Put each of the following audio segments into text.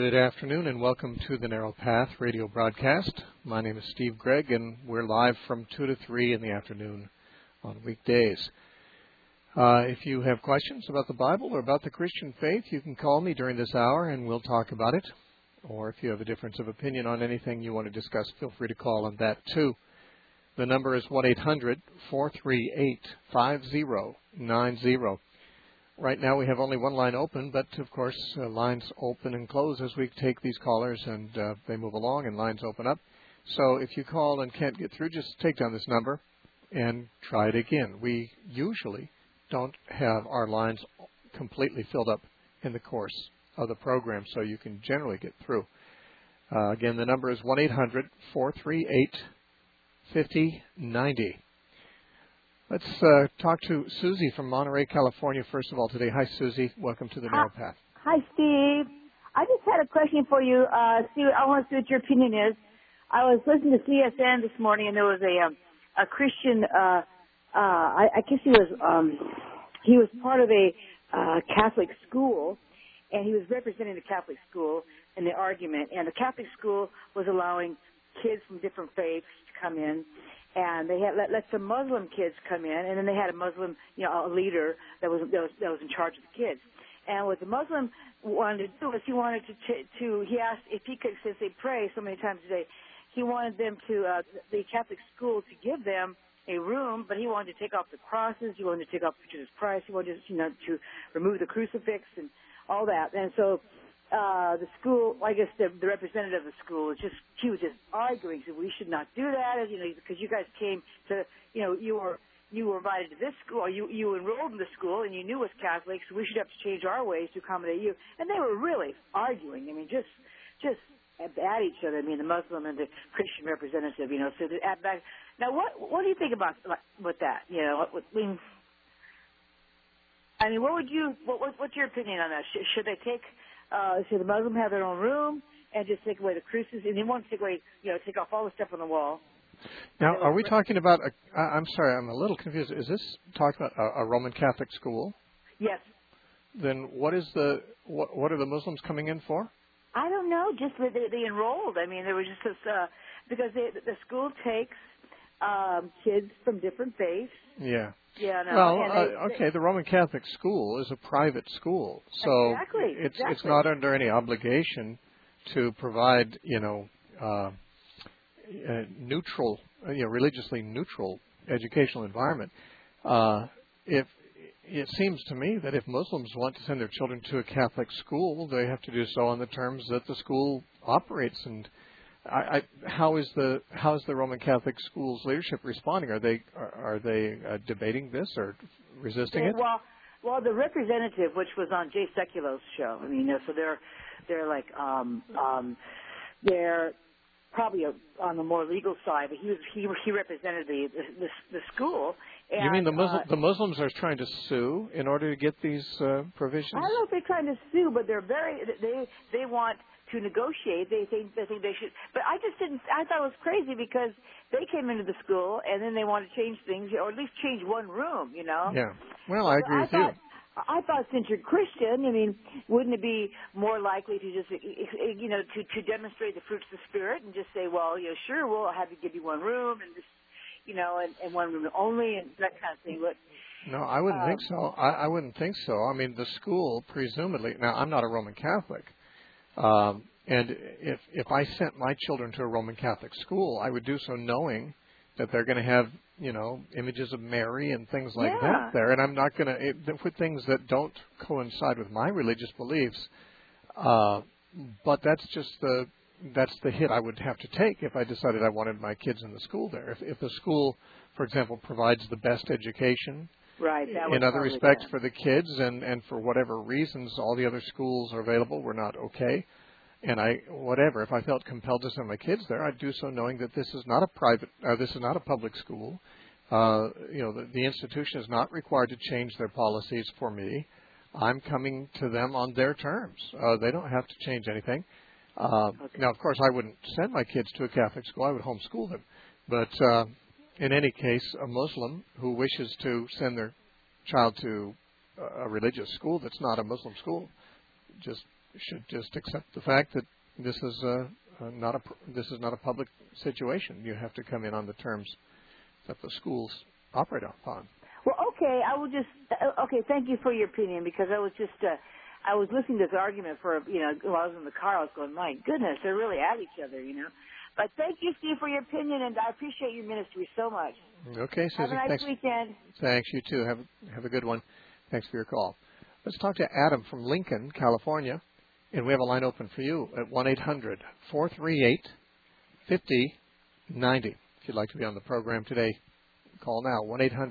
Good afternoon and welcome to the Narrow Path radio broadcast. My name is Steve Gregg and we're live from 2 to 3 in the afternoon on weekdays. If you have questions about the Bible or about the Christian faith, you can call me during this hour and we'll talk about it. Or if you have a difference of opinion on anything you want to discuss, feel free to call on that too. The number is 1-800-438-5090. Right now we have only one line open, but of course lines open and close as we take these callers and they move along and lines open up. So if you call and can't get through, just take down this number and try it again. We usually don't have our lines completely filled up in the course of the program, so you can generally get through. Again, the number is 1-800-438-5090. Let's talk to Susie from Monterey, California, first of all today. Hi, Susie. Welcome to the Narrow Path. Hi, Steve. I just had a question for you. Steve, I want to see what your opinion is. I was listening to CSN this morning, and there was a Christian. I guess he was part of a Catholic school, and he was representing the Catholic school in the argument. And the Catholic school was allowing kids from different faiths to come in. And they had let some Muslim kids come in, and then they had a Muslim, a leader that was in charge of the kids. And what the Muslim wanted to do was he asked if he could, since they pray so many times a day, he wanted them the Catholic school to give them a room, but he wanted to take off the crosses, he wanted to take off Jesus Christ, he wanted to remove the crucifix and all that. And so the school, I guess the representative of the school, she was just arguing. Said we should not do that, because you guys came to, you were invited to this school, or you enrolled in the school, and you knew it was Catholic, so we should have to change our ways to accommodate you. And they were really arguing. I mean, just at each other. I mean, the Muslim and the Christian representative. So at back. Now, what do you think about with that? What's your opinion on that? Should they take? Should the Muslim have their own room and just take away the crucifix? And they want to take away, take off all the stuff on the wall. Now, are we talking about? I'm sorry, I'm a little confused. Is this talking about a Roman Catholic school? Yes. Then what are the Muslims coming in for? I don't know. Just they enrolled. I mean, there was just this because the school takes kids from different faiths. Yeah. Yeah, no. Well, okay, the Roman Catholic school is a private school, so exactly. It's not under any obligation to provide, neutral, religiously neutral educational environment. If it seems to me that if Muslims want to send their children to a Catholic school, they have to do so on the terms that the school operates. And how is the Roman Catholic school's leadership responding? Are they debating this or resisting it? Well, the representative, which was on Jay Sekulo's show, I mean, so they're like they're probably on the more legal side, but he represented the school. And, you mean the Muslims are trying to sue in order to get these provisions? I don't know if they're trying to sue, but they want to negotiate. They think they should. But I thought it was crazy because they came into the school and then they want to change things, or at least change one room, Yeah. Well, I agree with you. I thought since you're Christian, I mean, wouldn't it be more likely to just, to demonstrate the fruits of the Spirit and just say, well, sure, we'll have to give you one room and just, and one room only and that kind of thing. But no, I wouldn't think so. I wouldn't think so. I mean, the school presumably. Now, I'm not a Roman Catholic. And if I sent my children to a Roman Catholic school, I would do so knowing that they're going to have, images of Mary and things like that there. And I'm not going to put things that don't coincide with my religious beliefs. But that's just that's the hit I would have to take if I decided I wanted my kids in the school there. If the school, for example, provides the best education, right, in other respects for the kids, and for whatever reasons all the other schools are available were not okay, and if I felt compelled to send my kids there, I'd do so knowing that this is not a public school. The institution is not required to change their policies for me. I'm coming to them on their terms. They don't have to change anything. Okay. Now, of course, I wouldn't send my kids to a Catholic school. I would homeschool them. But in any case, a Muslim who wishes to send their child to a religious school that's not a Muslim school, just should just accept the fact that this is not a public situation. You have to come in on the terms that the schools operate upon. Well, okay, I will just thank you for your opinion, because I was just I was listening to this argument for while I was in the car. I was going, my goodness, they're really at each other, But thank you, Steve, for your opinion, and I appreciate your ministry so much. Okay, Susan. Have a nice thanks. weekend. Thanks, you too. Have a good one. Thanks for your call. Let's talk to Adam from Lincoln, California, and we have a line open for you at 1-800-438-5090. If you'd like to be on the program today, call now,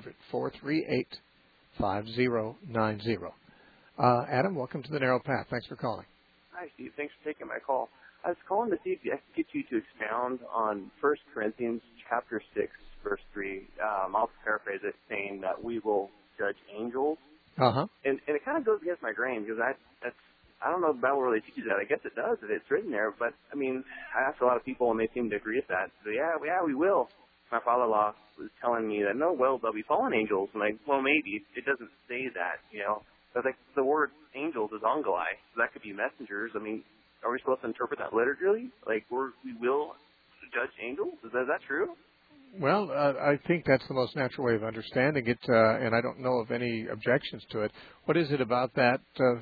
1-800-438-5090. Adam, welcome to the Narrow Path. Thanks for calling. Hi, Steve. Thanks for taking my call. I was calling to see if I could get you to expound on 1 Corinthians chapter 6, verse 3. I'll paraphrase it, saying that we will judge angels. Uh-huh. And it kind of goes against my grain, because I don't know if the Bible really teaches that. I guess it does if it's written there. But, I mean, I asked a lot of people, and they seem to agree with that. So, yeah, we will. My father-in-law was telling me that, no, well, there'll be fallen angels. I'm like, well, maybe. It doesn't say that, But the word angels is angelai, so that could be messengers. I mean, are we supposed to interpret that literally? Like, we will judge angels? Is that true? Well, I think that's the most natural way of understanding it, and I don't know of any objections to it. What is it about that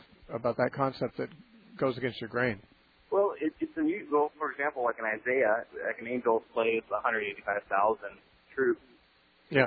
concept that goes against your grain? Well, it's unusual. For example, like in Isaiah, like an angel slays 185,000 troops. Yeah.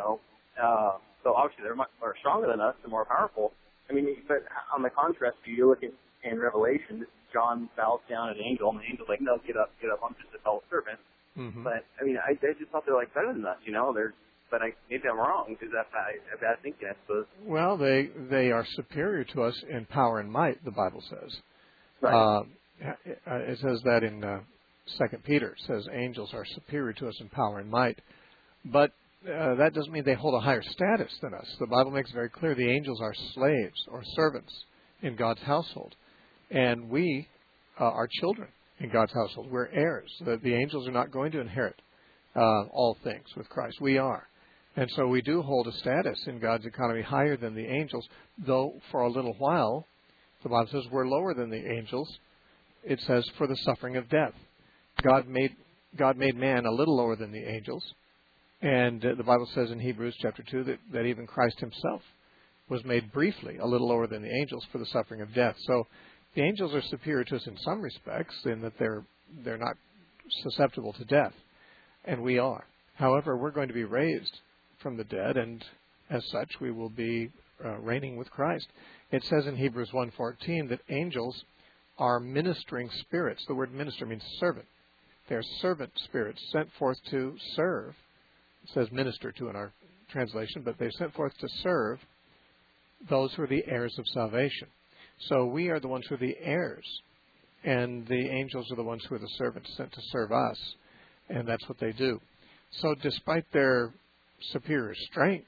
So obviously they're stronger than us and more powerful. I mean, but on the contrast, you look at in Revelation, John bows down an angel, and the angel's like, no, get up, I'm just a fellow servant. Mm-hmm. But, I mean, I just thought they're, better than us, But maybe I'm wrong, because that's bad thinking, I suppose. Well, they are superior to us in power and might, the Bible says. Right. It says that in 2 Peter. It says angels are superior to us in power and might. But that doesn't mean they hold a higher status than us. The Bible makes very clear the angels are slaves or servants in God's household. And we are children in God's household. We're heirs. The angels are not going to inherit all things with Christ. We are. And so we do hold a status in God's economy higher than the angels, though for a little while, the Bible says we're lower than the angels. It says for the suffering of death. God made man a little lower than the angels. And the Bible says in Hebrews chapter 2 that even Christ himself was made briefly a little lower than the angels for the suffering of death. So the angels are superior to us in some respects in that they're not susceptible to death, and we are. However, we're going to be raised from the dead, and as such, we will be reigning with Christ. It says in Hebrews 1:14 that angels are ministering spirits. The word minister means servant. They're servant spirits sent forth to serve. It says minister to in our translation, but they're sent forth to serve those who are the heirs of salvation. So we are the ones who are the heirs, and the angels are the ones who are the servants sent to serve us, and that's what they do. So despite their superior strength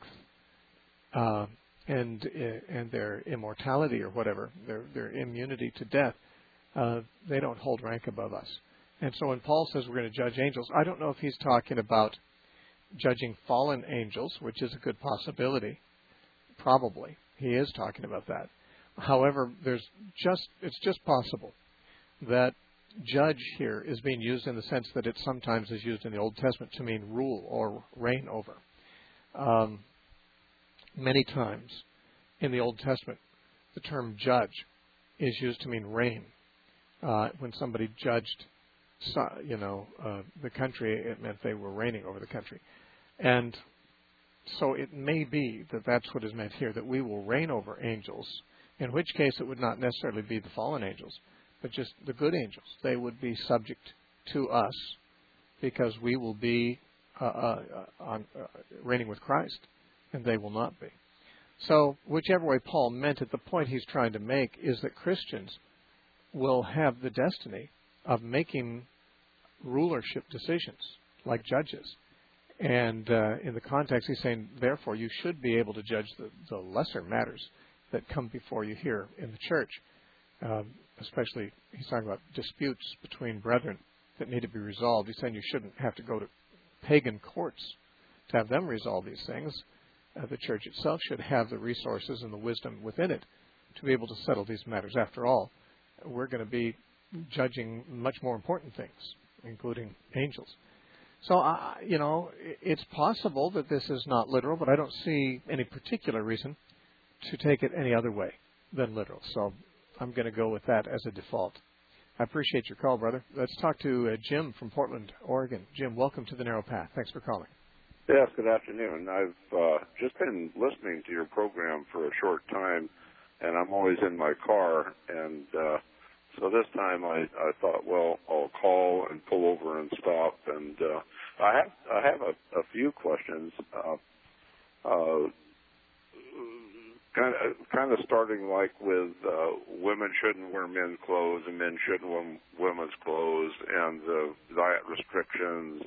and their immortality or whatever, their immunity to death, they don't hold rank above us. And so when Paul says we're going to judge angels, I don't know if he's talking about judging fallen angels, which is a good possibility. Probably. He is talking about that. However, it's just possible that judge here is being used in the sense that it sometimes is used in the Old Testament to mean rule or reign over. Many times in the Old Testament, the term judge is used to mean reign. When somebody judged, the country, it meant they were reigning over the country. And so it may be that that's what is meant here, that we will reign over angels, in which case it would not necessarily be the fallen angels, but just the good angels. They would be subject to us because we will be reigning with Christ, and they will not be. So whichever way Paul meant it, the point he's trying to make is that Christians will have the destiny of making rulership decisions like judges. And in the context, he's saying, therefore, you should be able to judge the lesser matters that come before you here in the church. Especially, he's talking about disputes between brethren that need to be resolved. He's saying you shouldn't have to go to pagan courts to have them resolve these things. The church itself should have the resources and the wisdom within it to be able to settle these matters. After all, we're going to be judging much more important things, including angels. So, it's possible that this is not literal, but I don't see any particular reason to take it any other way than literal. So I'm going to go with that as a default. I appreciate your call, brother. Let's talk to Jim from Portland, Oregon. Jim, welcome to The Narrow Path. Thanks for calling. Yes, good afternoon. I've just been listening to your program for a short time, and I'm always in my car, and so this time I thought, well, I'll call and pull over and stop, and I have a few questions, kind of starting like with women shouldn't wear men's clothes and men shouldn't wear women's clothes, and the diet restrictions,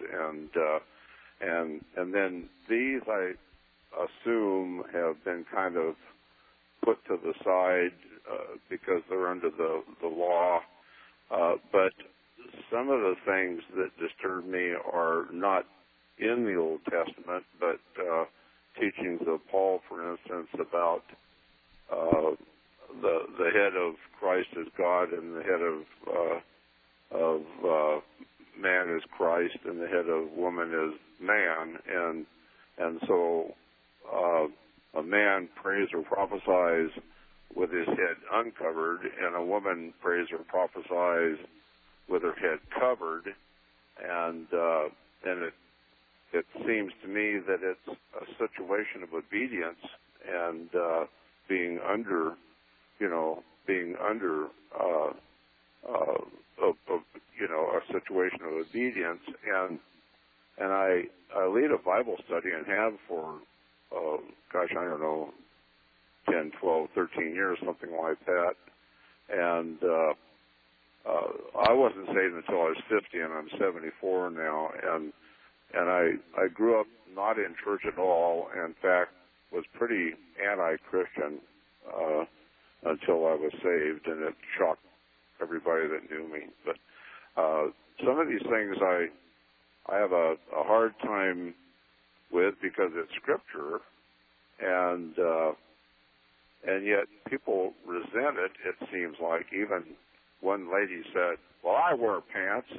and then these I assume have been kind of put to the side because they're under the law. But some of the things that disturb me are not in the Old Testament, but teachings of Paul, for instance, about the head of Christ as God and the head of man as Christ and the head of woman as man, and so a man prays or prophesies with his head uncovered, and a woman prays or prophesies with her head covered, and it seems to me that it's a situation of obedience and being under a situation of obedience, and I lead a Bible study and have for I don't know, 10, 12, 13 years, something like that, and I wasn't saved until I was 50, and I'm 74 now, and I grew up not in church at all. In fact, was pretty anti-Christian until I was saved, and it shocked everybody that knew me. But some of these things I have a hard time with because it's Scripture, and yet people resent it. It seems like even one lady said, "Well, I wear pants,"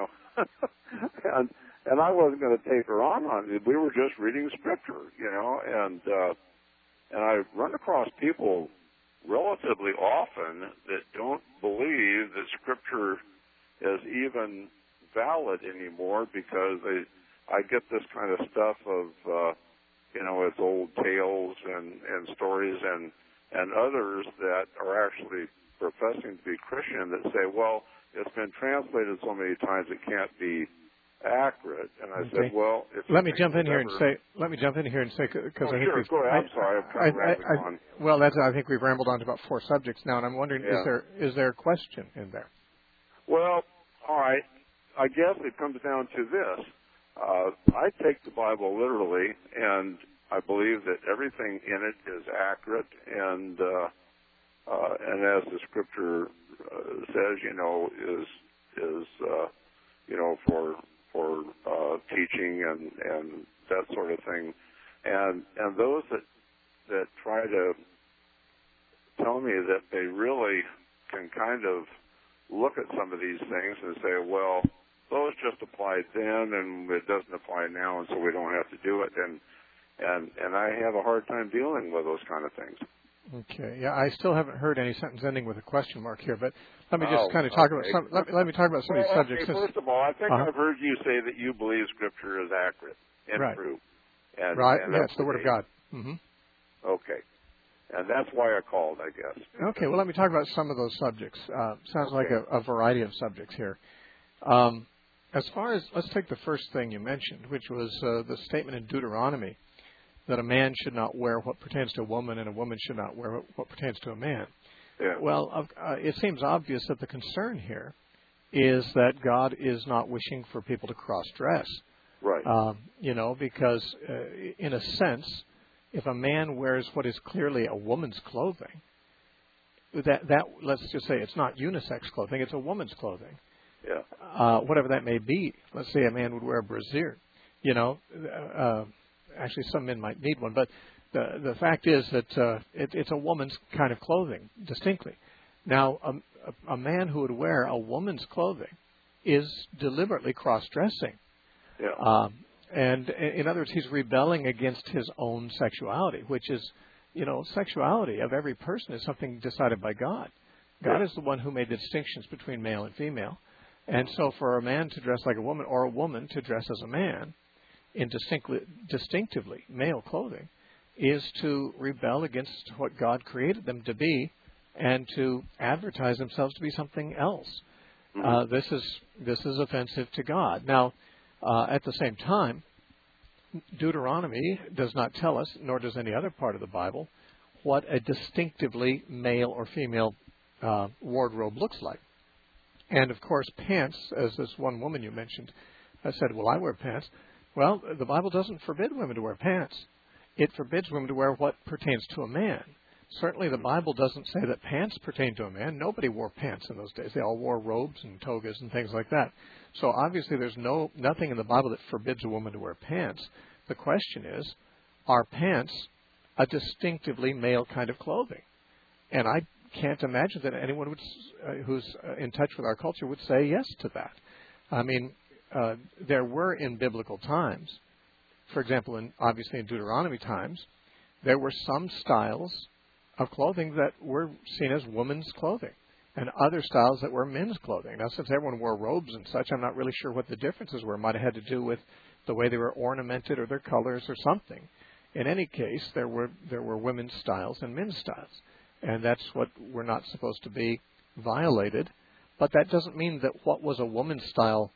and I wasn't going to take her on it. We were just reading Scripture, and I run across people relatively often that don't believe that Scripture is even valid anymore because I get this kind of stuff of, it's old tales and stories and others that are actually professing to be Christian that say, well, it's been translated so many times it can't be accurate. And I said, well, let me jump in here and say because I think sure, go ahead. I'm sorry, I'm kind of rambling on. Well, I think we've rambled on to about 4 subjects now, and I'm wondering, is there a question in there? Well, all right. I guess it comes down to this. I take the Bible literally, and I believe that everything in it is accurate, and as the Scripture says, is for teaching and that sort of thing, and those that try to tell me that they really can kind of look at some of these things and say, well, those just applied then, and it doesn't apply now, and so we don't have to do it. And I have a hard time dealing with those kind of things. Okay. Yeah, I still haven't heard any sentence ending with a question mark here, but let me just kind of talk about some. Let me talk about some of these subjects. First of all, I think I've heard you say that you believe Scripture is accurate and true. And, right. And that's the Word of God. Mm-hmm. Okay. And that's why I called, I guess. Okay. Well, let me talk about some of those subjects. Sounds like a variety of subjects here. As far as, let's take the first thing you mentioned, which was the statement in Deuteronomy that a man should not wear what pertains to a woman and a woman should not wear what pertains to a man. Yeah. Well, it seems obvious that the concern here is that God is not wishing for people to cross-dress. Right. Because in a sense, if a man wears what is clearly a woman's clothing, that let's just say it's not unisex clothing, it's a woman's clothing. Yeah. Whatever that may be. Let's say a man would wear a brassiere. Actually, some men might need one, but the fact is that it's a woman's kind of clothing, distinctly. Now, a man who would wear a woman's clothing is deliberately cross-dressing. Yeah. And in other words, he's rebelling against his own sexuality, which is, sexuality of every person is something decided by God. God is the one who made the distinctions between male and female. And so for a man to dress like a woman or a woman to dress as a man in distinctively male clothing is to rebel against what God created them to be and to advertise themselves to be something else. This is offensive to God. Now, at the same time, Deuteronomy does not tell us, nor does any other part of the Bible, what a distinctively male or female wardrobe looks like. And, of course, pants, as this one woman you mentioned said, well, I wear pants. Well, the Bible doesn't forbid women to wear pants. It forbids women to wear what pertains to a man. Certainly the Bible doesn't say that pants pertain to a man. Nobody wore pants in those days. They all wore robes and togas and things like that. So obviously there's nothing in the Bible that forbids a woman to wear pants. The question is, are pants a distinctively male kind of clothing? And I can't imagine that anyone who's in touch with our culture would say yes to that. I mean, there were in biblical times, for example, obviously in Deuteronomy times, there were some styles of clothing that were seen as women's clothing and other styles that were men's clothing. Now, since everyone wore robes and such, I'm not really sure what the differences were. It might have had to do with the way they were ornamented or their colors or something. In any case, there were women's styles and men's styles, and that's what we're not supposed to be violated. But that doesn't mean that what was a woman's style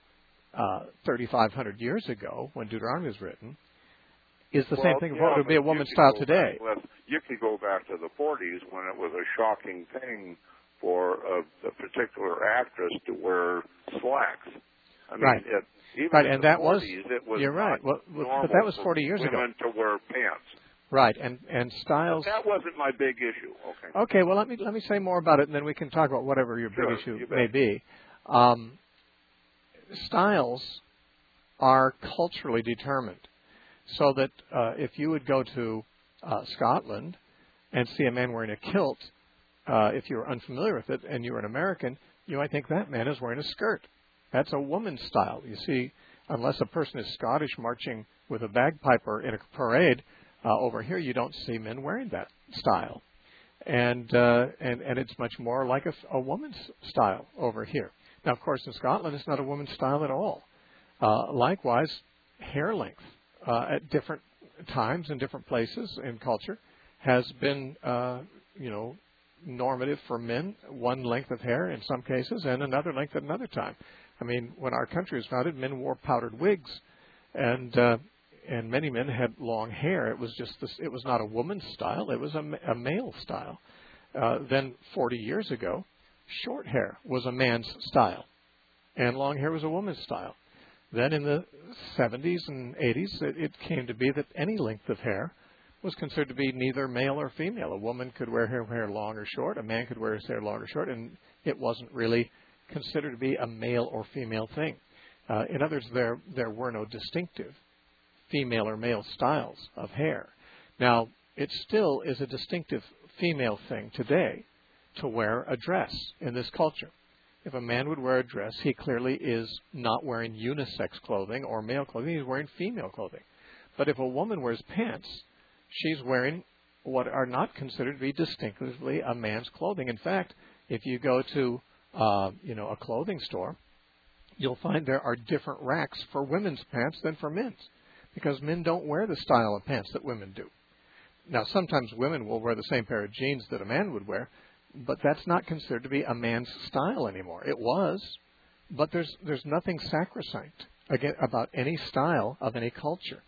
3,500 years ago when Deuteronomy was written is the same thing as what would be a woman's style today. You could go back to the 40s when it was a shocking thing for a particular actress to wear slacks. I mean, right. Even in and the that 40s, it was you're right. Well, but that was 40 years ago. Women to wear pants. Right, and styles. But that wasn't my big issue. Okay. Okay. Well, let me say more about it, and then we can talk about whatever your big issue may be. Styles are culturally determined, so that if you would go to Scotland and see a man wearing a kilt, if you were unfamiliar with it and you were an American, you might think that man is wearing a skirt. That's a woman's style. You see, unless a person is Scottish marching with a bagpiper in a parade, over here you don't see men wearing that style. And it's much more like a woman's style over here. Now, of course, in Scotland, it's not a woman's style at all. Likewise, hair length at different times and different places in culture has been, normative for men, one length of hair in some cases and another length at another time. I mean, when our country was founded, men wore powdered wigs, and many men had long hair. It was it was not a woman's style; it was a male style. Then 40 years ago, short hair was a man's style, and long hair was a woman's style. Then in the 70s and 80s, it came to be that any length of hair was considered to be neither male or female. A woman could wear her hair long or short. A man could wear his hair long or short, and it wasn't really considered to be a male or female thing. In other words, there were no distinctive female or male styles of hair. Now, it still is a distinctive female thing today to wear a dress in this culture. If a man would wear a dress, he clearly is not wearing unisex clothing or male clothing. He's wearing female clothing. But if a woman wears pants, she's wearing what are not considered to be distinctively a man's clothing. In fact, if you go to a clothing store, you'll find there are different racks for women's pants than for men's, because men don't wear the style of pants that women do. Now, sometimes women will wear the same pair of jeans that a man would wear, but that's not considered to be a man's style anymore. It was, but there's nothing sacrosanct about any style of any culture.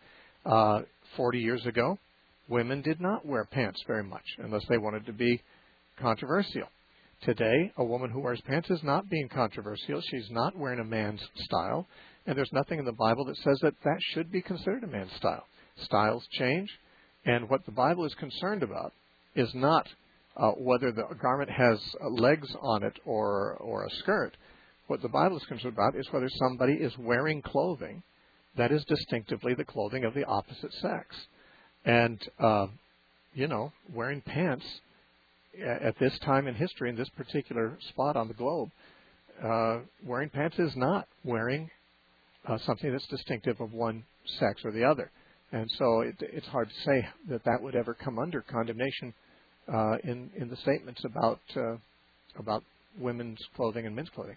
40 years ago, women did not wear pants very much unless they wanted to be controversial. Today, a woman who wears pants is not being controversial. She's not wearing a man's style, and there's nothing in the Bible that says that should be considered a man's style. Styles change, and what the Bible is concerned about is not whether the garment has legs on it or a skirt. What the Bible is concerned about is whether somebody is wearing clothing that is distinctively the clothing of the opposite sex. And, wearing pants at this time in history, in this particular spot on the globe, wearing pants is not wearing something that's distinctive of one sex or the other. And so it's hard to say that would ever come under condemnation in the statements about women's clothing and men's clothing.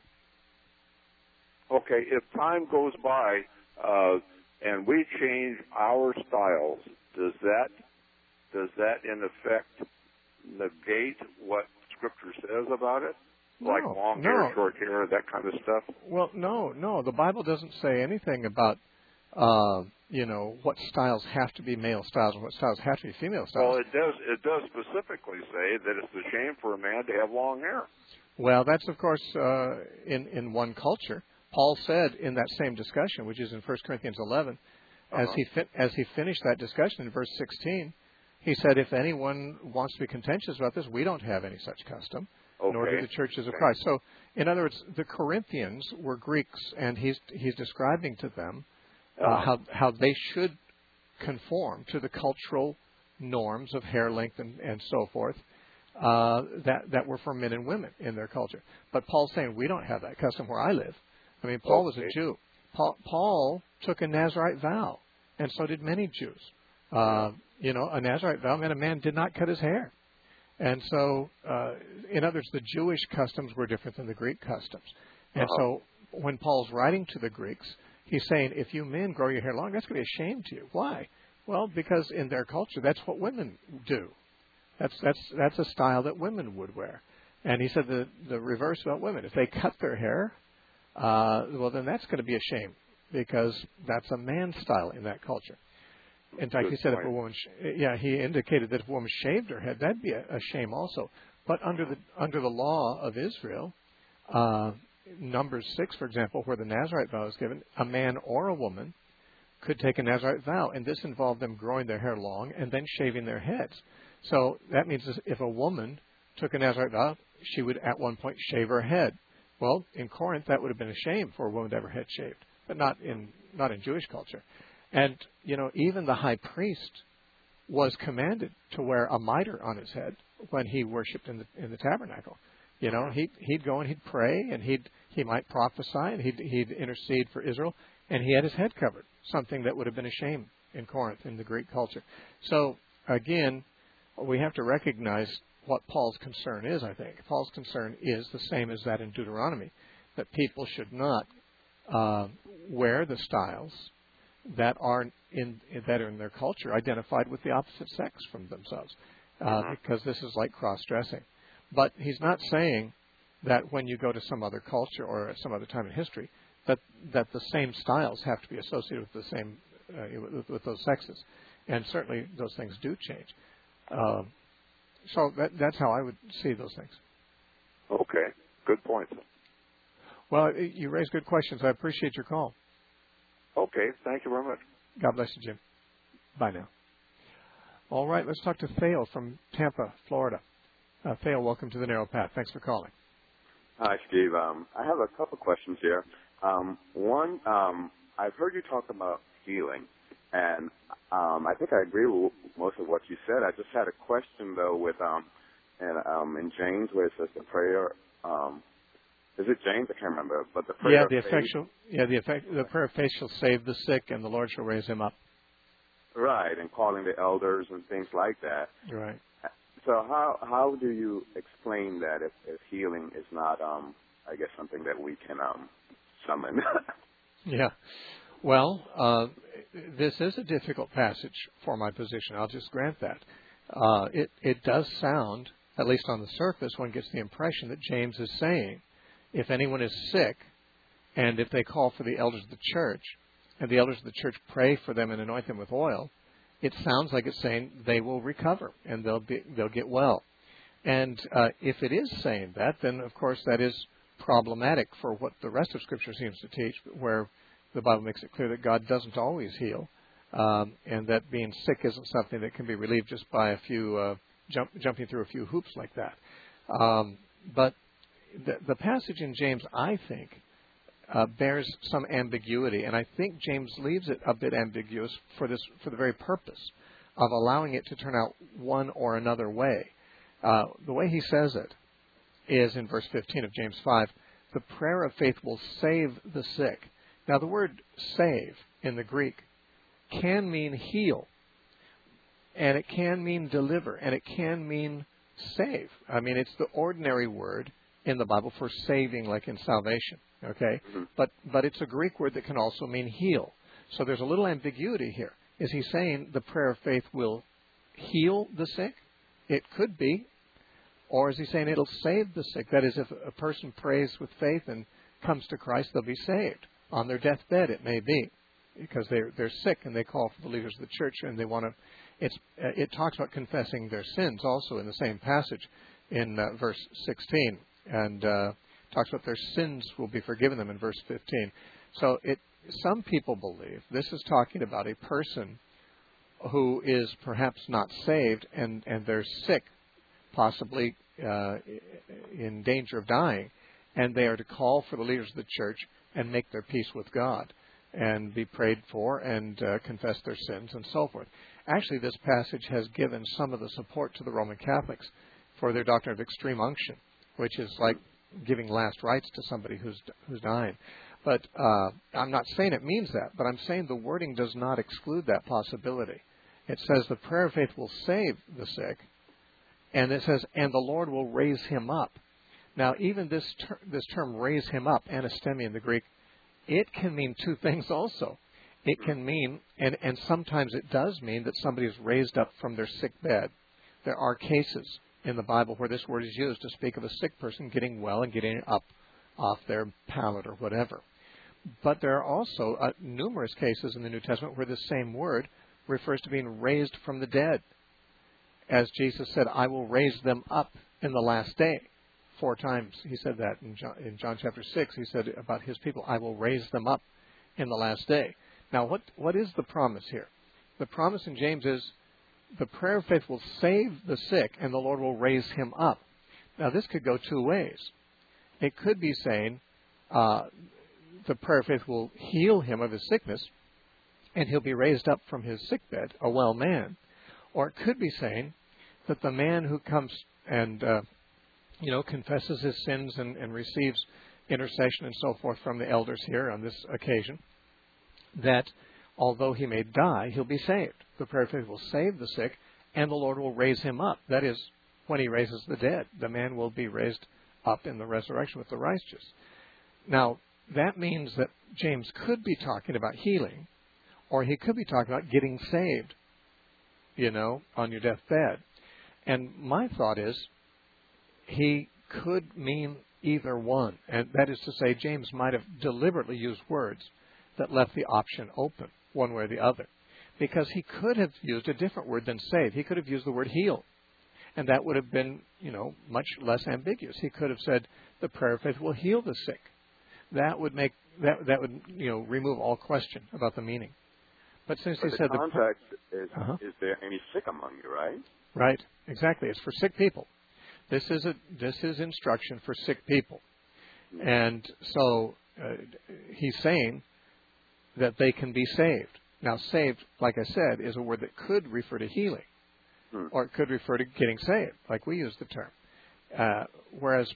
Okay, if time goes by and we change our styles, does that in effect negate what Scripture says about it? Like long hair, short hair, that kind of stuff? Well, no. The Bible doesn't say anything about what styles have to be male styles and what styles have to be female styles. Well, it does specifically say that it's a shame for a man to have long hair. Well, that's, of course, in one culture. Paul said in that same discussion, which is in 1 Corinthians 11, as he finished that discussion in verse 16, he said, if anyone wants to be contentious about this, we don't have any such custom, nor do the churches of Christ. So, in other words, the Corinthians were Greeks, and he's describing to them how they should conform to the cultural norms of hair length and so forth that were for men and women in their culture. But Paul's saying, we don't have that custom where I live. I mean, Paul was a Jew. Paul took a Nazirite vow, and so did many Jews. A Nazirite vow meant a man did not cut his hair. And so, in other words, the Jewish customs were different than the Greek customs. And so, when Paul's writing to the Greeks, he's saying, if you men grow your hair long, that's going to be a shame to you. Why? Well, because in their culture, that's what women do. That's a style that women would wear. And he said the reverse about women. If they cut their hair, well, then that's going to be a shame, because that's a man's style in that culture. In fact, he said if a woman, he indicated that if a woman shaved her head, that'd be a shame also. But under the law of Israel, Numbers 6, for example, where the Nazirite vow is given, a man or a woman could take a Nazirite vow, and this involved them growing their hair long and then shaving their heads. So that means if a woman took a Nazirite vow, she would at one point shave her head. Well, in Corinth, that would have been a shame for a woman to have her head shaved, but not in Jewish culture. And, even the high priest was commanded to wear a mitre on his head when he worshipped in the tabernacle. He'd go and he'd pray, and he might prophesy, and he'd intercede for Israel, and he had his head covered, something that would have been a shame in Corinth in the Greek culture. So, again, we have to recognize what Paul's concern is, I think. Paul's concern is the same as that in Deuteronomy, that people should not wear the styles that are in their culture identified with the opposite sex from themselves, because this is like cross-dressing. But he's not saying that when you go to some other culture or at some other time in history, that the same styles have to be associated with the same with those sexes, and certainly those things do change. So that's how I would see those things. Okay, good point. Well, you raised good questions. I appreciate your call. Okay, thank you very much. God bless you, Jim. Bye now. All right, let's talk to Thale from Tampa, Florida. Thale, welcome to the Narrow Path. Thanks for calling. Hi, Steve. I have a couple questions here. One, I've heard you talk about healing, and I think I agree with most of what you said. I just had a question, though, with in James, where it says the prayer. Is it James? I can't remember. But the prayer. The prayer of faith shall save the sick, and the Lord shall raise him up. Right, and calling the elders and things like that. Right. So how do you explain that if healing is not, I guess, something that we can summon? Yeah. Well, this is a difficult passage for my position. I'll just grant that. It does sound, at least on the surface, one gets the impression that James is saying, if anyone is sick, and if they call for the elders of the church, and the elders of the church pray for them and anoint them with oil, it sounds like it's saying they will recover and they'll get well. And if it is saying that, then of course that is problematic for what the rest of Scripture seems to teach, where the Bible makes it clear that God doesn't always heal, and that being sick isn't something that can be relieved just by a few jumping through a few hoops like that. But the passage in James, I think, bears some ambiguity, and I think James leaves it a bit ambiguous for the very purpose of allowing it to turn out one or another way. The way he says it is in verse 15 of James 5, the prayer of faith will save the sick. Now, the word save in the Greek can mean heal, and it can mean deliver, and it can mean save. I mean, it's the ordinary word in the Bible for saving, like in salvation, okay? But it's a Greek word that can also mean heal. So there's a little ambiguity here. Is he saying the prayer of faith will heal the sick? It could be. Or is he saying it'll save the sick? That is, if a person prays with faith and comes to Christ, they'll be saved. On their deathbed, it may be, because they're sick and they call for the leaders of the church and they want to. It talks about confessing their sins also in the same passage in verse 16, and talks about their sins will be forgiven them in verse 15. So some people believe this is talking about a person who is perhaps not saved and they're sick, possibly in danger of dying, and they are to call for the leaders of the church and make their peace with God and be prayed for and confess their sins and so forth. Actually, this passage has given some of the support to the Roman Catholics for their doctrine of extreme unction, which is like giving last rites to somebody who's dying. But I'm not saying it means that, but I'm saying the wording does not exclude that possibility. It says the prayer of faith will save the sick, and it says, and the Lord will raise him up. Now, even this term, raise him up, anastemi in the Greek, it can mean two things also. It can mean, and sometimes it does mean, that somebody is raised up from their sick bed. There are cases in the Bible where this word is used to speak of a sick person getting well and getting up off their pallet or whatever. But there are also numerous cases in the New Testament where this same word refers to being raised from the dead. As Jesus said, I will raise them up in the last day. 4 times he said that in John chapter 6. He said about his people, I will raise them up in the last day. Now, what is the promise here? The promise in James is the prayer of faith will save the sick and the Lord will raise him up. Now, this could go two ways. It could be saying the prayer of faith will heal him of his sickness and he'll be raised up from his sickbed, a well man. Or it could be saying that the man who comes and confesses his sins and receives intercession and so forth from the elders here on this occasion, that although he may die, he'll be saved. The prayer of faith will save the sick, and the Lord will raise him up. That is, when he raises the dead, the man will be raised up in the resurrection with the righteous. Now, that means that James could be talking about healing, or he could be talking about getting saved, on your deathbed. And my thought is, he could mean either one. And that is to say, James might have deliberately used words that left the option open, one way or the other. Because he could have used a different word than save. He could have used the word heal. And that would have been, much less ambiguous. He could have said, the prayer of faith will heal the sick. That would make that would remove all question about the meaning. But since he said the context is there any sick among you, right? Right, exactly. It's for sick people. This is instruction for sick people, and so he's saying that they can be saved. Now, saved, like I said, is a word that could refer to healing, or it could refer to getting saved, like we use the term. Whereas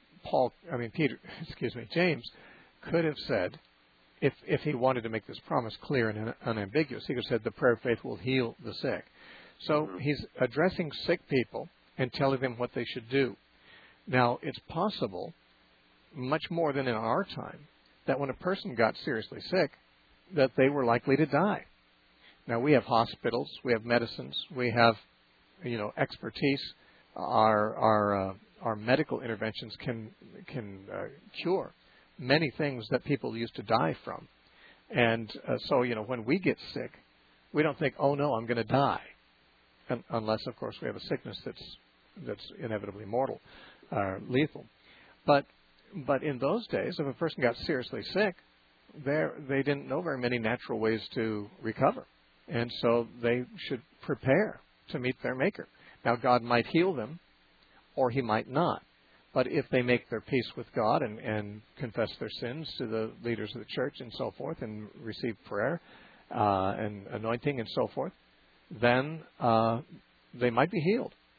James could have said, if he wanted to make this promise clear and unambiguous, he could have said the prayer of faith will heal the sick. So he's addressing sick people and telling them what they should do. Now, it's possible, much more than in our time, that when a person got seriously sick, that they were likely to die. Now, we have hospitals, we have medicines, we have, expertise. Our medical interventions can cure many things that people used to die from. And so, when we get sick, we don't think, oh no, I'm going to die. Unless, of course, we have a sickness that's inevitably mortal, lethal. But in those days, if a person got seriously sick, they didn't know very many natural ways to recover. And so they should prepare to meet their Maker. Now, God might heal them, or he might not. But if they make their peace with God and confess their sins to the leaders of the church and so forth and receive prayer and anointing and so forth, then they might be healed.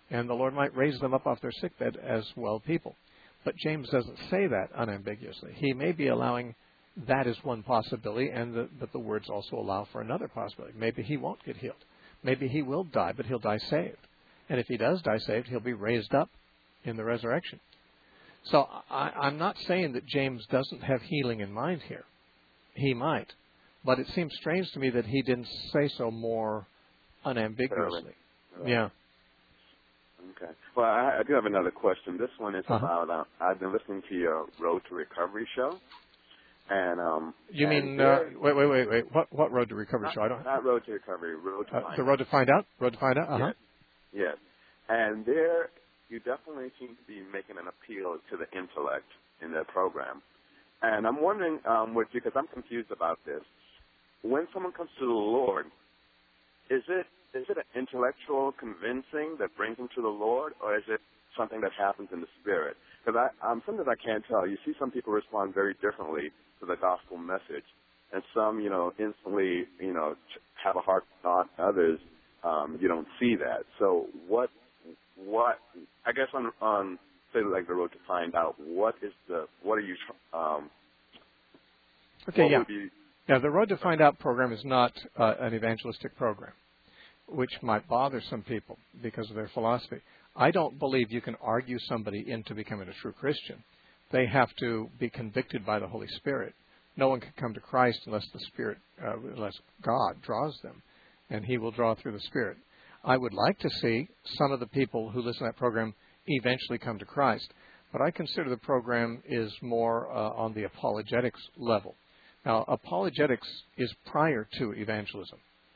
and the Lord might raise them up off their sickbed as well people. But James doesn't say that unambiguously. He may be allowing that as one possibility, but the words also allow for another possibility. Maybe he won't get healed. Maybe he will die, but he'll die saved. And if he does die saved, he'll be raised up in the resurrection. So I'm not saying that James doesn't have healing in mind here. He might. But it seems strange to me that he didn't say so more unambiguously. Yeah. Okay. Well, I do have another question. This one is about, I've been listening to your Road to Recovery show. And you mean wait? What Road to Recovery show? I don't. Not Road to Recovery. Road to Find the Road to Find Out. Road to Find Out. Yes. And there, you definitely seem to be making an appeal to the intellect in that program. And I'm wondering with you, because I'm confused about this. When someone comes to the Lord, is it an intellectual convincing that brings them to the Lord, or is it something that happens in the spirit? Because sometimes I can't tell. You see some people respond very differently to the gospel message, and some, instantly, have a heart thought. Others, you don't see that. So what? I guess on say like the Road to Find Out, what are you? Okay, yeah. The Road to Find Out program is not an evangelistic program, which might bother some people because of their philosophy. I don't believe you can argue somebody into becoming a true Christian. They have to be convicted by the Holy Spirit. No one can come to Christ unless the Spirit, unless God draws them, and He will draw through the Spirit. I would like to see some of the people who listen to that program eventually come to Christ, but I consider the program is more on the apologetics level. Now, apologetics is prior to evangelism.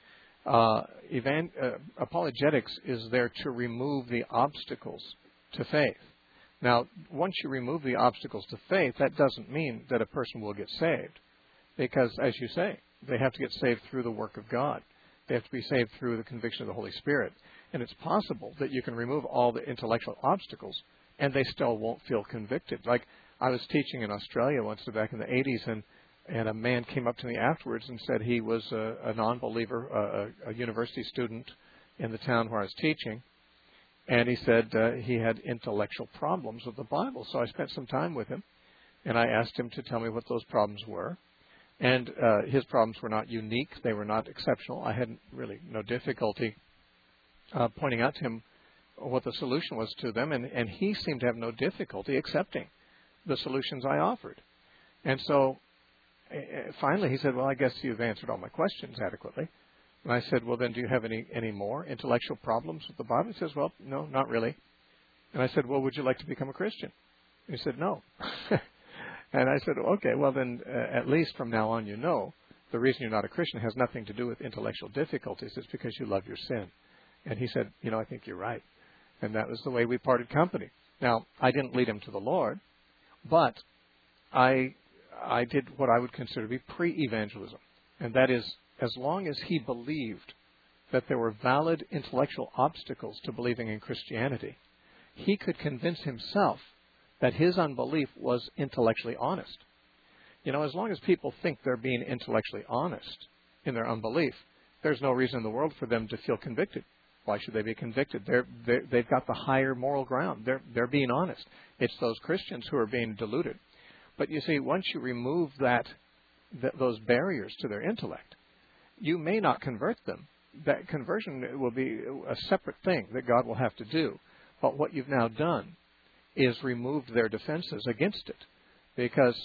Apologetics is there to remove the obstacles to faith. Now, once you remove the obstacles to faith, that doesn't mean that a person will get saved. Because, as you say, they have to get saved through the work of God. They have to be saved through the conviction of the Holy Spirit. And it's possible that you can remove all the intellectual obstacles and they still won't feel convicted. Like, I was teaching in Australia once back in the 80s, and a man came up to me afterwards and said he was a non-believer, a university student in the town where I was teaching. And he said he had intellectual problems with the Bible. So I spent some time with him, and I asked him to tell me what those problems were. And his problems were not unique. They were not exceptional. I had really no difficulty pointing out to him what the solution was to them. And he seemed to have no difficulty accepting the solutions I offered. And so finally he said, well, I guess you've answered all my questions adequately. And I said, well, then do you have any more intellectual problems with the Bible? He says, well, no, not really. And I said, well, would you like to become a Christian? And he said, no. And I said, okay, well, then at least from now on, the reason you're not a Christian has nothing to do with intellectual difficulties. It's because you love your sin. And he said, I think you're right. And that was the way we parted company. Now, I didn't lead him to the Lord, but I did what I would consider to be pre-evangelism. And that is, as long as he believed that there were valid intellectual obstacles to believing in Christianity, he could convince himself that his unbelief was intellectually honest. As long as people think they're being intellectually honest in their unbelief, there's no reason in the world for them to feel convicted. Why should they be convicted? They've got the higher moral ground. They're being honest. It's those Christians who are being deluded. But you see, once you remove those barriers to their intellect, you may not convert them. That conversion will be a separate thing that God will have to do. But what you've now done is removed their defenses against it. Because,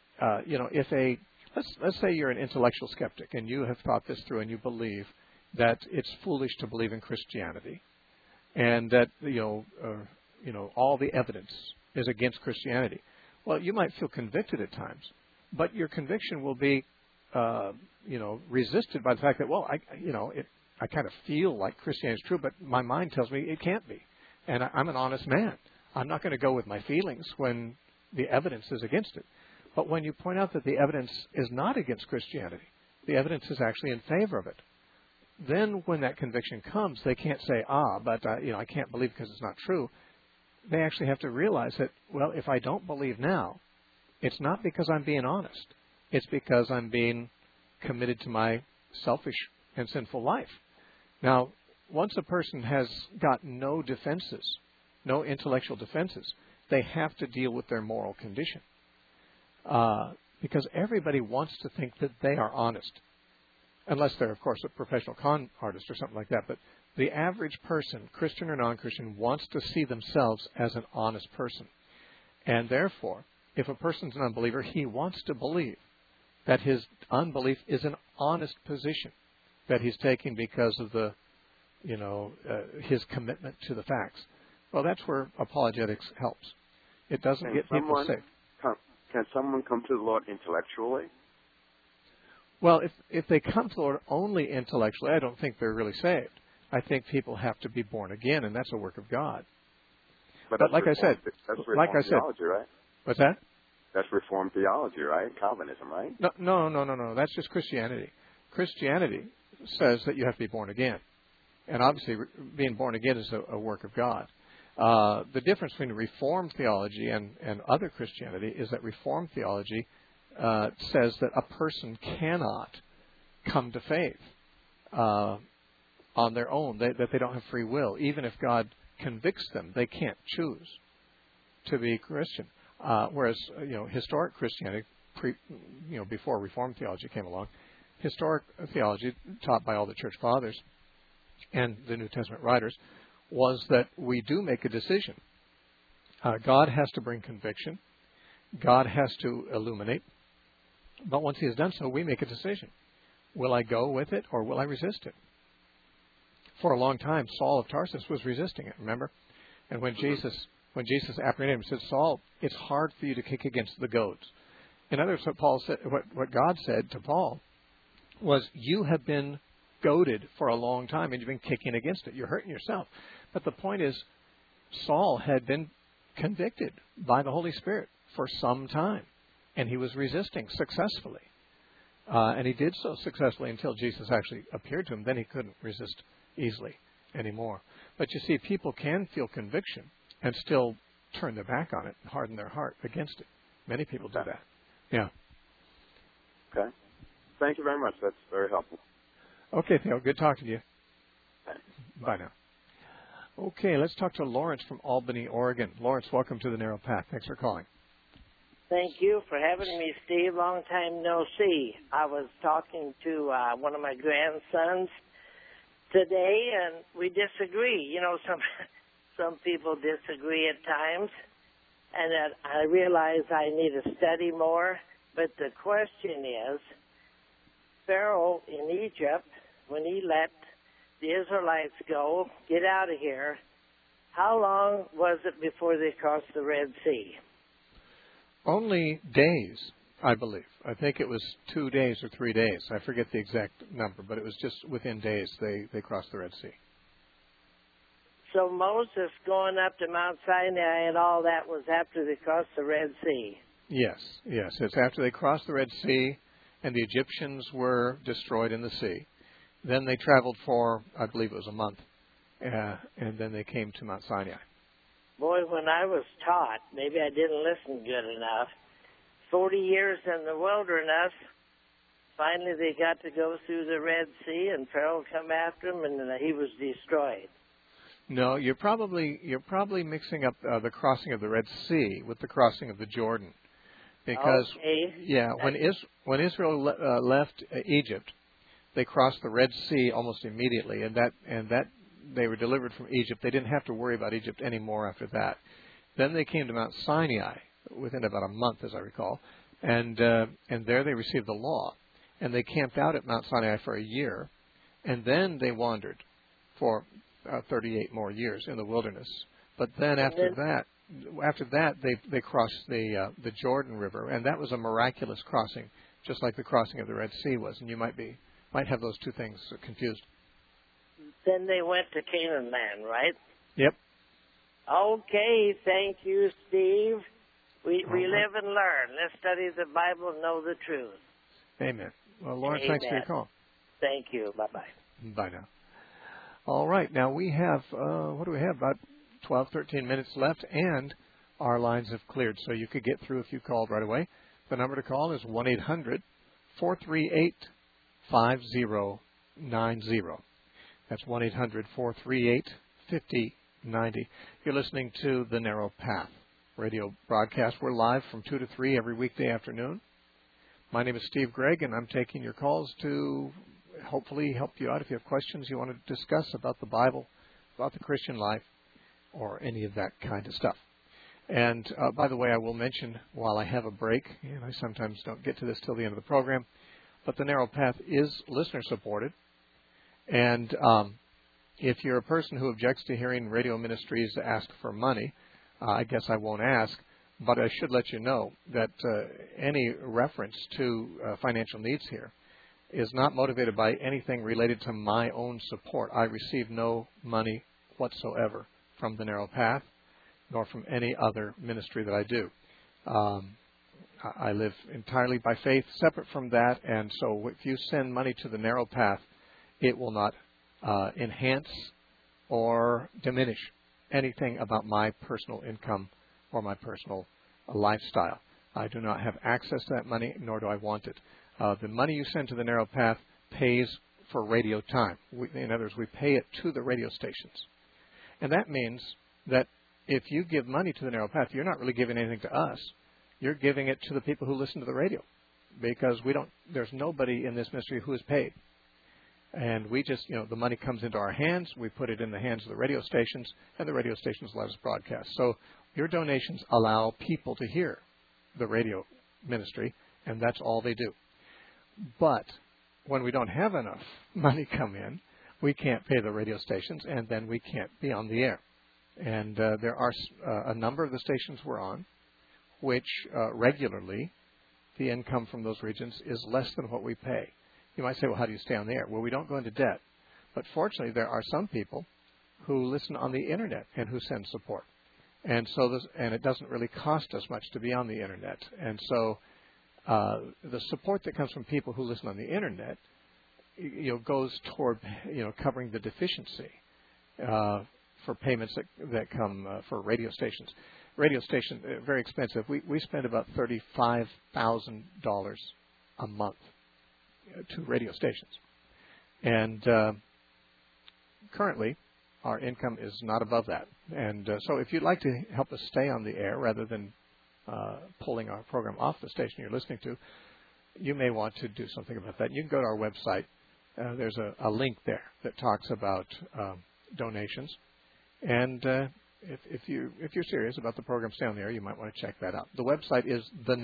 let's say you're an intellectual skeptic and you have thought this through and you believe that it's foolish to believe in Christianity and that, all the evidence is against Christianity. Well, you might feel convicted at times, but your conviction will be, resisted by the fact that, well, I kind of feel like Christianity is true, but my mind tells me it can't be. And I'm an honest man. I'm not going to go with my feelings when the evidence is against it. But when you point out that the evidence is not against Christianity, the evidence is actually in favor of it, then when that conviction comes, they can't say, but I can't believe because it's not true. They actually have to realize that, well, if I don't believe now, it's not because I'm being honest. It's because I'm being committed to my selfish and sinful life. Now, a person has got no defenses, no intellectual defenses, they have to deal with their moral condition. Because everybody wants to think that they are honest. Unless they're, of course, a professional con artist or something like that. But the average person, Christian or non-Christian, wants to see themselves as an honest person. And therefore, if a person's an unbeliever, he wants to believe that his unbelief is an honest position that he's taking because of the, his commitment to the facts. Well, that's where apologetics helps. It doesn't get people saved. Can someone come to the Lord intellectually? Well, if they come to the Lord only intellectually, I don't think they're really saved. I think people have to be born again, and that's a work of God. But like I said, theology, right? What's that? That's Reformed theology, right? Calvinism, right? No. That's just Christianity. Christianity says that you have to be born again. And obviously, being born again is a work of God. The difference between Reformed theology and other Christianity is that Reformed theology says that a person cannot come to faith on their own, that they don't have free will. Even if God convicts them, they can't choose to be Christian. Whereas, historic Christianity, before Reformed theology came along, historic theology taught by all the church fathers and the New Testament writers was that we do make a decision. God has to bring conviction. God has to illuminate. But once he has done so, we make a decision. Will I go with it or will I resist it? For a long time, Saul of Tarsus was resisting it, remember? And when Jesus apprehended him, he said, Saul, it's hard for you to kick against the goads. In other words, what God said to Paul was, you have been goaded for a long time and you've been kicking against it. You're hurting yourself. But the point is, Saul had been convicted by the Holy Spirit for some time, and he was resisting successfully. And he did so successfully until Jesus actually appeared to him. Then he couldn't resist easily anymore. But you see, people can feel conviction and still turn their back on it and harden their heart against it. Many people do that. Yeah. Okay. Thank you very much. That's very helpful. Okay, Theo. Good talking to you. Bye now. Okay, let's talk to Lawrence from Albany, Oregon. Lawrence, welcome to the Narrow Path. Thanks for calling. Thank you for having me, Steve. Long time no see. I was talking to one of my grandsons today, and we disagree. Some people disagree at times, and I realize I need to study more. But the question is, Pharaoh in Egypt, when he let the Israelites go, get out of here, how long was it before they crossed the Red Sea? Only days, I believe. I think it was 2 days or 3 days. I forget the exact number, but it was just within days they crossed the Red Sea. So Moses going up to Mount Sinai and all that was after they crossed the Red Sea? Yes. It's after they crossed the Red Sea and the Egyptians were destroyed in the sea. Then they traveled for, I believe it was a month, and then they came to Mount Sinai. Boy, when I was taught, maybe I didn't listen good enough, 40 years in the wilderness, finally they got to go through the Red Sea, and Pharaoh come after him, and he was destroyed. No, you're probably mixing up the crossing of the Red Sea with the crossing of the Jordan, because when Israel left Egypt, they crossed the Red Sea almost immediately, and that they were delivered from Egypt. They didn't have to worry about Egypt anymore after that. Then they came to Mount Sinai within about a month, as I recall, and there they received the law, and they camped out at Mount Sinai for a year, and then they wandered for 38 more years in the wilderness. But then after that they crossed the Jordan River, and that was a miraculous crossing, just like the crossing of the Red Sea was. And you might have those two things confused. Then they went to Canaan land, right? Yep. Okay, thank you, Steve. We live and learn. Let's study the Bible and know the truth. Amen. Well, Lawrence, thanks for your call. Thank you. Bye-bye. Bye now. All right. Now we have, what do we have? About 12, 13 minutes left, and our lines have cleared, so you could get through if you called right away. The number to call is 1-800-438-5090. That's 1-800-438-5090. You're listening to The Narrow Path radio broadcast. We're live from 2 to 3 every weekday afternoon. My name is Steve Gregg, and I'm taking your calls to hopefully help you out if you have questions you want to discuss about the Bible, about the Christian life, or any of that kind of stuff. And by the way, I will mention while I have a break, and I sometimes don't get to this till the end of the program, but The Narrow Path is listener-supported. And if you're a person who objects to hearing radio ministries ask for money, I guess I won't ask, but I should let you know that any reference to financial needs here is not motivated by anything related to my own support. I receive no money whatsoever from The Narrow Path, nor from any other ministry that I do. I live entirely by faith, separate from that, and so if you send money to The Narrow Path, it will not enhance or diminish anything about my personal income or my personal lifestyle. I do not have access to that money, nor do I want it. The money you send to The Narrow Path pays for radio time. In other words, we pay it to the radio stations. And that means that if you give money to The Narrow Path, you're not really giving anything to us. You're giving it to the people who listen to the radio, because there's nobody in this ministry who is paid. And we just, the money comes into our hands, we put it in the hands of the radio stations, and the radio stations let us broadcast. So your donations allow people to hear the radio ministry, and that's all they do. But when we don't have enough money come in, we can't pay the radio stations, and then we can't be on the air. And there are a number of the stations we're on, which regularly the income from those regions is less than what we pay. You might say, well, how do you stay on the air? Well, we don't go into debt. But fortunately, there are some people who listen on the Internet and who send support. And so and it doesn't really cost us much to be on the Internet. And so the support that comes from people who listen on the Internet goes toward covering the deficiency for payments that come for radio stations. Radio station, very expensive. We spend about $35,000 a month to radio stations. And currently, our income is not above that. And so if you'd like to help us stay on the air rather than pulling our program off the station you're listening to, you may want to do something about that. You can go to our website. There's a link there that talks about donations. And if you're serious about the program staying on the air, you might want to check that out. The website is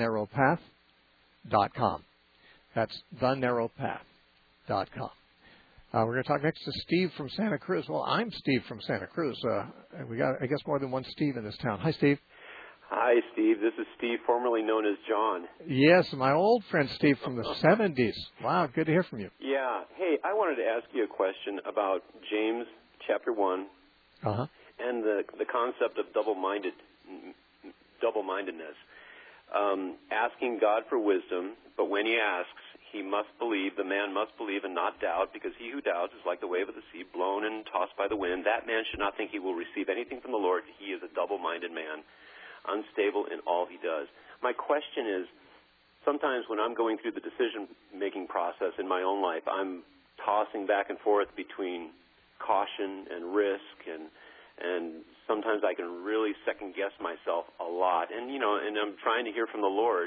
thenarrowpath.com. That's thenarrowpath.com. We're going to talk next to Steve from Santa Cruz. Well, I'm Steve from Santa Cruz. We got, I guess, more than one Steve in this town. Hi, Steve. Hi, Steve. This is Steve, formerly known as John. Yes, my old friend Steve from the 70s. Wow, good to hear from you. Yeah. Hey, I wanted to ask you a question about James chapter 1 and the concept of double-mindedness. Asking God for wisdom, but when he asks, the man must believe and not doubt, because he who doubts is like the wave of the sea, blown and tossed by the wind. That man should not think he will receive anything from the Lord. He is a double-minded man, unstable in all he does. My question is, sometimes when I'm going through the decision-making process in my own life, I'm tossing back and forth between caution and risk, and sometimes I can really second-guess myself a lot. And I'm trying to hear from the Lord.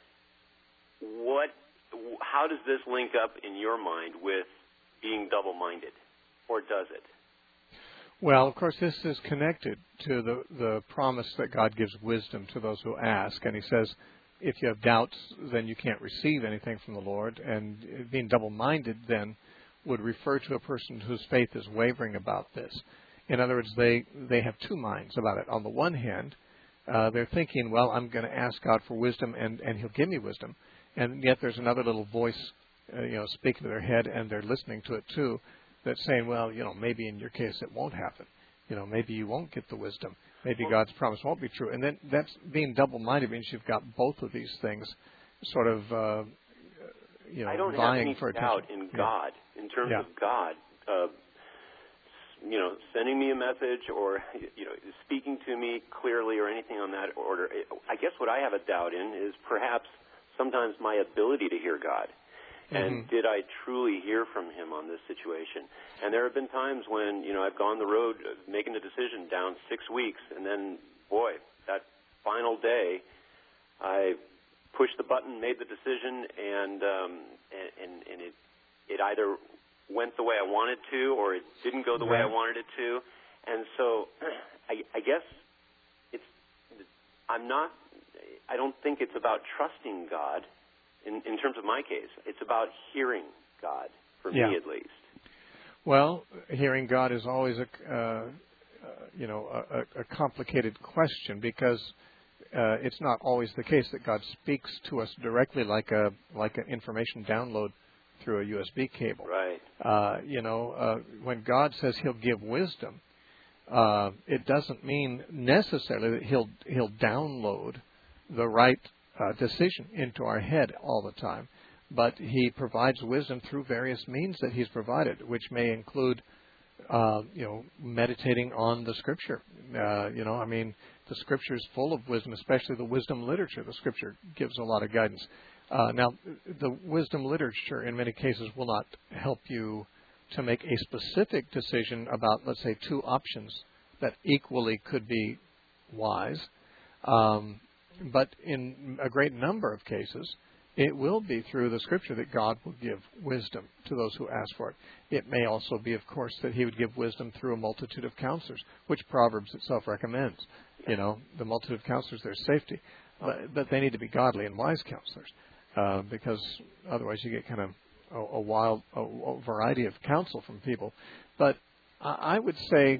How does this link up in your mind with being double-minded, or does it? Well, of course, this is connected to the promise that God gives wisdom to those who ask. And he says, if you have doubts, then you can't receive anything from the Lord. And being double-minded then would refer to a person whose faith is wavering about this. In other words, they have two minds about it. On the one hand, they're thinking, well, I'm going to ask God for wisdom, and he'll give me wisdom. And yet there's another little voice, speaking to their head, and they're listening to it too, that's saying, well, maybe in your case it won't happen. Maybe you won't get the wisdom. Maybe God's promise won't be true. And then that's being double-minded means you've got both of these things sort of, I don't vying have any for doubt attention. in God, in terms of God, sending me a message or, speaking to me clearly or anything on that order. I guess what I have a doubt in is perhaps sometimes my ability to hear God. And did I truly hear from him on this situation? And there have been times when, I've gone the road making a decision down 6 weeks, and then, boy, that final day, I pushed the button, made the decision, and it either went the way I wanted to, or it didn't go the way I wanted it to. And so, I guess I don't think it's about trusting God in terms of my case. It's about hearing God, for me at least. Well, hearing God is always a complicated question, because it's not always the case that God speaks to us directly like an information download through a USB cable. Right. When God says He'll give wisdom, it doesn't mean necessarily that He'll download the right decision into our head all the time, but He provides wisdom through various means that He's provided, which may include, meditating on the Scripture. The Scripture is full of wisdom, especially the wisdom literature. The Scripture gives a lot of guidance. Now, the wisdom literature in many cases will not help you to make a specific decision about, let's say, two options that equally could be wise. But in a great number of cases, it will be through the Scripture that God will give wisdom to those who ask for it. It may also be, of course, that He would give wisdom through a multitude of counselors, which Proverbs itself recommends. The multitude of counselors, there's safety. But they need to be godly and wise counselors, because otherwise you get kind of a variety of counsel from people. But I would say,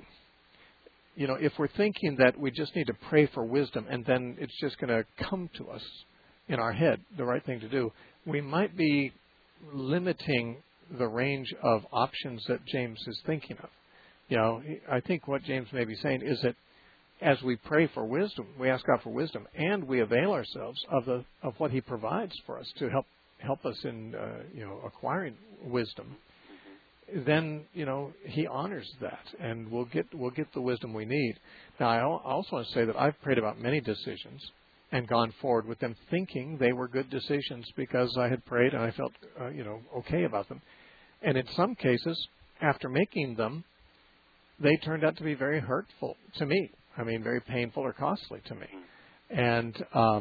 if we're thinking that we just need to pray for wisdom and then it's just going to come to us in our head, the right thing to do, we might be limiting the range of options that James is thinking of. I think what James may be saying is that as we pray for wisdom, we ask God for wisdom, and we avail ourselves of what He provides for us to help us in acquiring wisdom. Then He honors that, and we'll get the wisdom we need. Now, I also want to say that I've prayed about many decisions and gone forward with them thinking they were good decisions because I had prayed and I felt okay about them. And in some cases, after making them, they turned out to be very hurtful to me. Very painful or costly to me. And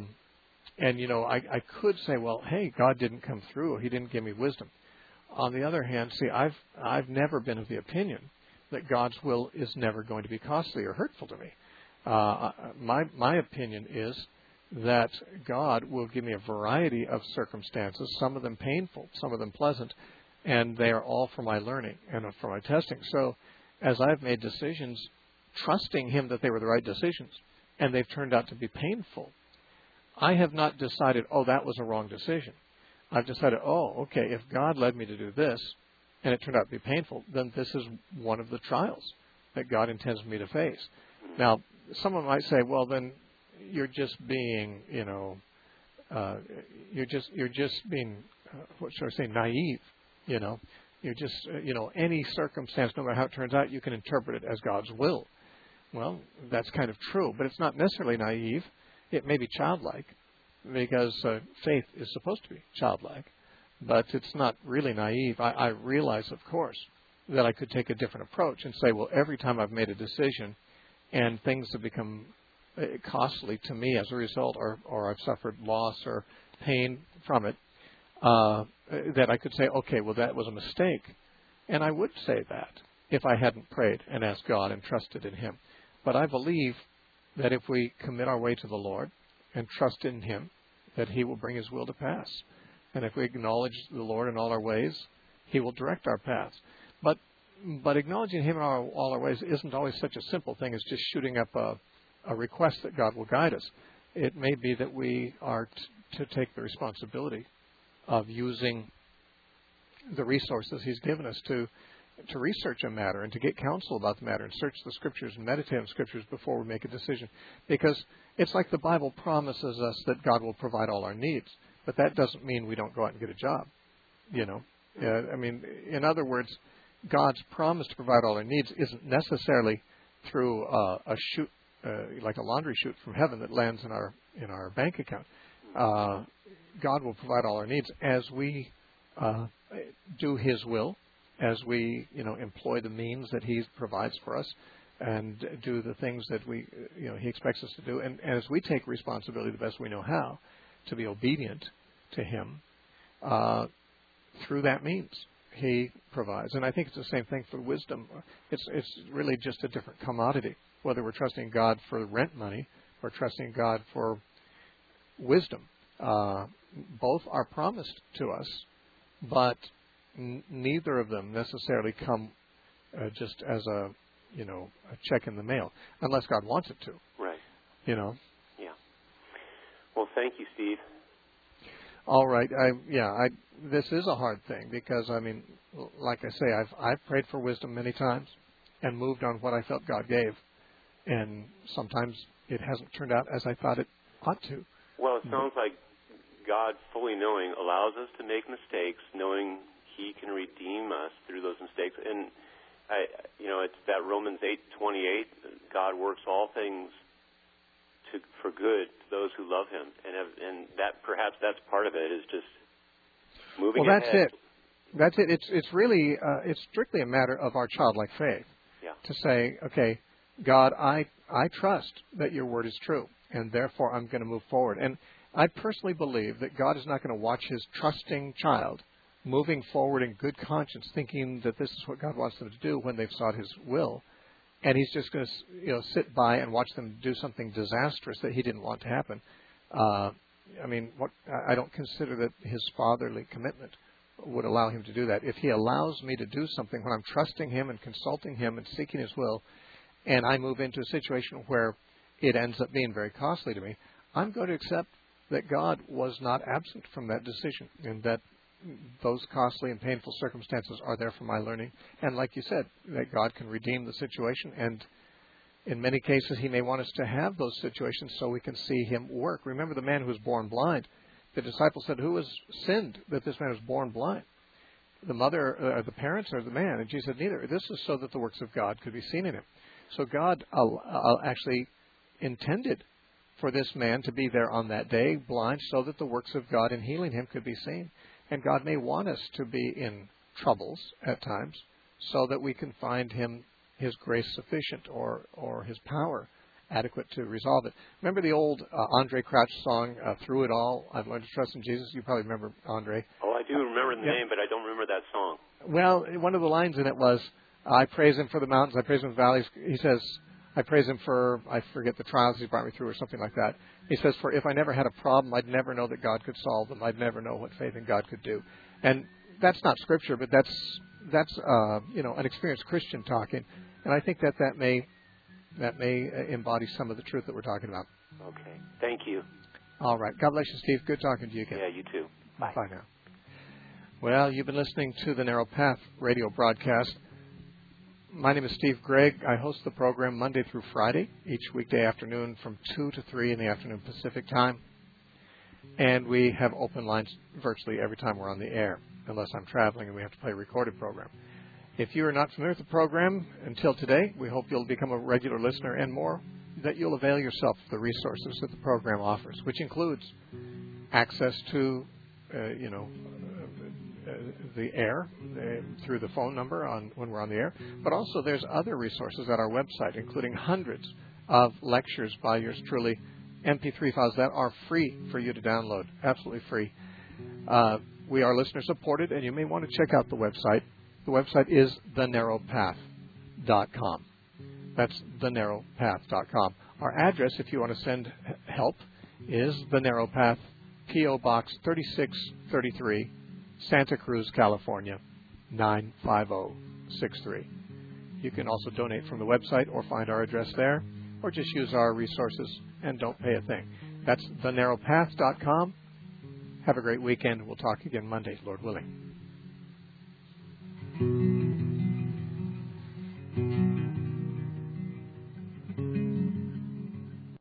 I could say, well, hey, God didn't come through. He didn't give me wisdom. On the other hand, see, I've never been of the opinion that God's will is never going to be costly or hurtful to me. My opinion is that God will give me a variety of circumstances, some of them painful, some of them pleasant, and they are all for my learning and for my testing. So as I've made decisions, trusting Him that they were the right decisions, and they've turned out to be painful, I have not decided, that was a wrong decision. I've decided, okay, if God led me to do this, and it turned out to be painful, then this is one of the trials that God intends me to face. Now, someone might say, well, then you're just being, you're just being, what should I say, naive, You're just, any circumstance, no matter how it turns out, you can interpret it as God's will. Well, that's kind of true, but it's not necessarily naive. It may be childlike, because faith is supposed to be childlike, but it's not really naive. I realize, of course, that I could take a different approach and say, well, every time I've made a decision and things have become costly to me as a result, or I've suffered loss or pain from it, that I could say, okay, well, that was a mistake. And I would say that if I hadn't prayed and asked God and trusted in Him. But I believe that if we commit our way to the Lord and trust in Him, that He will bring His will to pass. And if we acknowledge the Lord in all our ways, He will direct our paths. But acknowledging Him in all our ways isn't always such a simple thing as just shooting up a request that God will guide us. It may be that we are to take the responsibility of using the resources He's given us to research a matter and to get counsel about the matter and search the Scriptures and meditate on the Scriptures before we make a decision. Because it's like the Bible promises us that God will provide all our needs, but that doesn't mean we don't go out and get a job. In other words, God's promise to provide all our needs isn't necessarily through a chute, like a laundry chute from heaven that lands in our bank account. God will provide all our needs as we do His will as we, employ the means that He provides for us and do the things that He expects us to do. And as we take responsibility the best we know how to be obedient to Him, through that means He provides. And I think it's the same thing for wisdom. It's really just a different commodity, whether we're trusting God for rent money or trusting God for wisdom. Both are promised to us, but neither of them necessarily come just as a check in the mail, unless God wants it to. Right. Yeah. Well, thank you, Steve. All right. This is a hard thing because, like I say, I've prayed for wisdom many times and moved on what I felt God gave, and sometimes it hasn't turned out as I thought it ought to. Well, it sounds like God, fully knowing, allows us to make mistakes, knowing He can redeem us through those mistakes. And it's that Romans 8:28. God works all things for good to those who love Him, and that perhaps that's part of it, is just moving ahead. Well, that's it. It's really it's strictly a matter of our childlike faith. Yeah. To say, okay, God, I trust that Your word is true, and therefore I'm going to move forward. And I personally believe that God is not going to watch His trusting child moving forward in good conscience, thinking that this is what God wants them to do when they've sought His will, and He's just going to sit by and watch them do something disastrous that He didn't want to happen. I don't consider that His fatherly commitment would allow Him to do that. If He allows me to do something when I'm trusting Him and consulting Him and seeking His will, and I move into a situation where it ends up being very costly to me, I'm going to accept that God was not absent from that decision, and that those costly and painful circumstances are there for my learning. And like you said, that God can redeem the situation, and in many cases He may want us to have those situations so we can see Him work. Remember the man who was born blind. The disciples said, who has sinned that this man was born blind? The mother, the parents, or the man? And Jesus said, neither. This is so that the works of God could be seen in him. So God actually intended for this man to be there on that day, blind, so that the works of God in healing him could be seen. And God may want us to be in troubles at times so that we can find His grace sufficient or His power adequate to resolve it. Remember the old Andre Crouch song, Through It All, I've Learned to Trust in Jesus? You probably remember Andre. Oh, I do remember the name, but I don't remember that song. Well, one of the lines in it was, I praise Him for the mountains, I praise Him for the valleys. He says, I praise Him for, I forget the trials He's brought me through, or something like that. He says, for if I never had a problem, I'd never know that God could solve them. I'd never know what faith in God could do. And that's not Scripture, but that's an experienced Christian talking. And I think that may embody some of the truth that we're talking about. Okay. Thank you. All right. God bless you, Steve. Good talking to you again. Yeah, you too. Bye. Bye now. Well, you've been listening to the Narrow Path radio broadcast. My name is Steve Gregg. I host the program Monday through Friday, each weekday afternoon from 2 to 3 in the afternoon Pacific time. And we have open lines virtually every time we're on the air, unless I'm traveling and we have to play a recorded program. If you are not familiar with the program until today, we hope you'll become a regular listener, and more, that you'll avail yourself of the resources that the program offers, which includes access to, the air through the phone number when we're on the air. But also there's other resources at our website, including hundreds of lectures by yours truly, MP3 files that are free for you to download, absolutely free. We are listener supported, and you may want to check out the website. The website is thenarrowpath.com. That's thenarrowpath.com. Our address, if you want to send help, is The Narrow Path, P.O. Box 3633, Santa Cruz, California, 95063. You can also donate from the website or find our address there, or just use our resources and don't pay a thing. That's thenarrowpath.com. Have a great weekend. We'll talk again Monday, Lord willing.